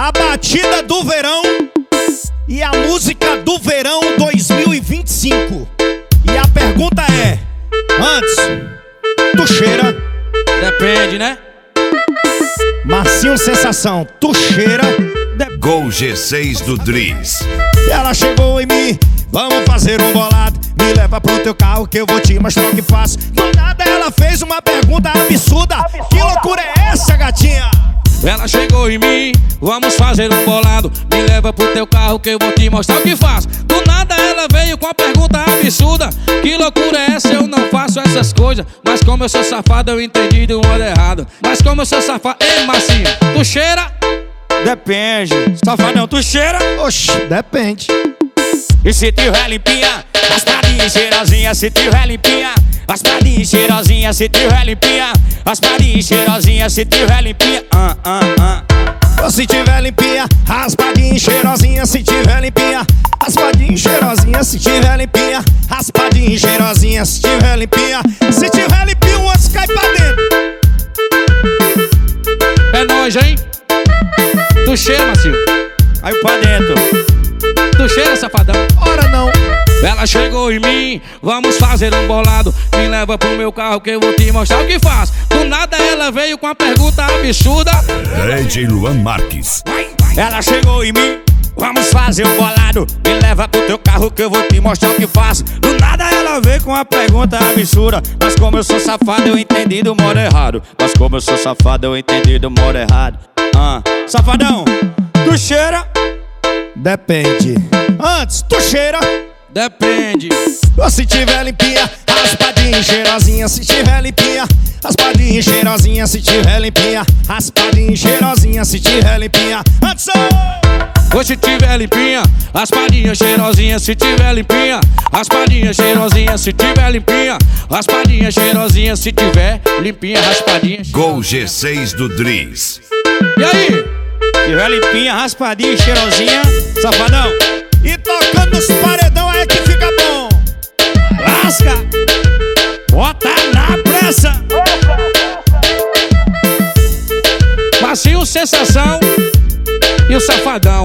a batida do verão e a música do verão 2025. E a pergunta é: antes, tu cheira? Depende, né? Marcinho Sensação, tu cheira? Gol G6 do Driz. E ela chegou em mim, vamos fazer um bolado. Me leva pro teu carro que eu vou te mostrar o que faço. Do nada ela fez uma pergunta absurda. Que loucura é essa, gatinha? Ela chegou em mim, vamos fazer um bolado. Me leva pro teu carro que eu vou te mostrar o que faço. Do nada ela veio com a pergunta absurda. Que loucura é essa? Eu não faço essas coisas. Mas como eu sou safado, eu entendi do modo errado. Mas como eu sou safado... Ei, Marcinho, tu cheira? Depende. Safadão, tu cheira? Oxi, depende. E se tiver limpinha, raspadinha e cheirosinha. Se tiver limpinha, raspadinha e cheirosinha. Se tiver limpinha, raspadinha e cheirosinha. Se tiver limpinha, Se tiver limpinha, raspadinha e cheirosinha. Se tiver limpinha, raspadinha e cheirosinha. Se tiver limpinha, raspadinha e cheirosinha. Se tiver limpinha, se tiver limpinha, o outro cai pra dentro. É nóis, hein? Tu cheira, Marcinho? Aí pra dentro. Tu cheira, safadão? Ora não. Ela chegou em mim, vamos fazer um bolado. Me leva pro meu carro que eu vou te mostrar o que faço. Do nada ela veio com a pergunta absurda. DJ Luan Marques. Ela chegou em mim, vamos fazer um bolado. Me leva pro teu carro que eu vou te mostrar o que faço. Do nada ela veio com a pergunta absurda. Mas como eu sou safado, eu entendi do modo errado. Mas como eu sou safado, eu entendi do modo errado. Safadão, tu cheira? Depende. Antes, tu cheira? Depende. Se tiver limpinha, raspadinha e cheirosinha. Se tiver limpinha, raspadinha e cheirosinha. Se tiver limpinha, raspadinha e cheirosinha. Se tiver limpinha, antes. Se tiver limpinha, raspadinha cheirosinha. Se tiver limpinha, raspadinha cheirosinha. Se tiver limpinha, raspadinha cheirosinha. Se tiver limpinha, raspadinha. Gol G6 do Driz. E aí? Tiver limpinha, raspadinha cheirosinha, safadão. E tocando os paredão aí que fica bom. Lasca, bota na pressa. Marcinho Sensação e o Safadão.